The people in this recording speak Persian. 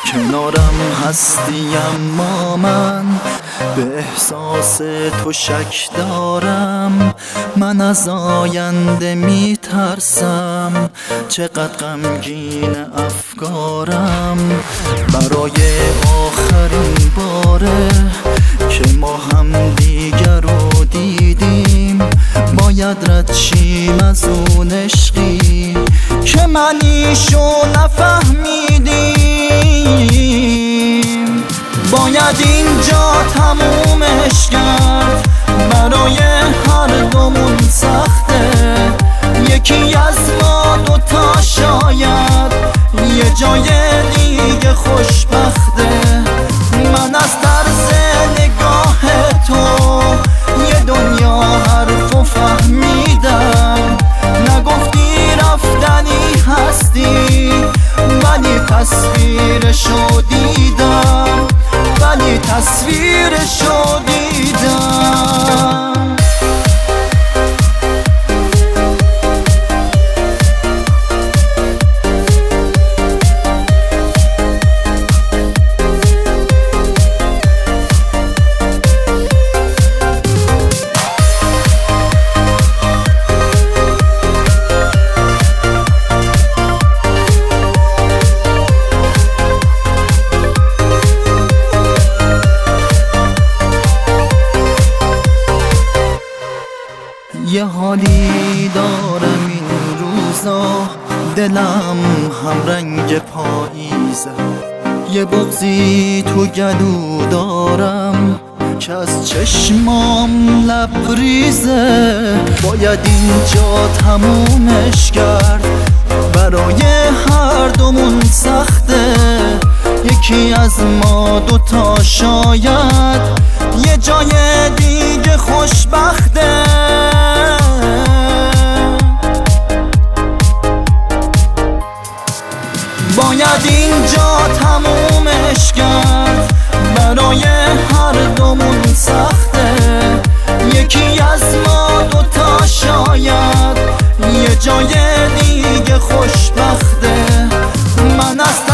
کنارم هستی اما من به احساس تو شک دارم. من از آینده میترسم، چقدر غمگین افکارم. برای آخرین باره که ما هم دیگر رو دیدیم، باید رد شیم از اون عشقی که منیشو نفهمیدیم. باید اینجا تمومش کرد، برای هر دومون سخته. یکی از ما دوتا شاید یه جای دیگه خوشبخته. من از طرز نگاه تو یه دنیا حرفو فهمیدم. نگفتی رفتنی هستی، ولی تصویرشو دیدم، ولی تصویرشو دیدم. یه حالی دارم این روزا، دلم هم رنگ پاییزه. یه بغضی تو گلو دارم که از چشمام لبریزه. باید اینجا تمومش کرد، برای هر دومون سخته. یکی از ما دوتا شاید یه جای دیگه خوشبخته. باید اینجا تمومش کرد، برای هر دومون سخته. یکی از ما دوتا شاید یه جای دیگه خوشبخته. من از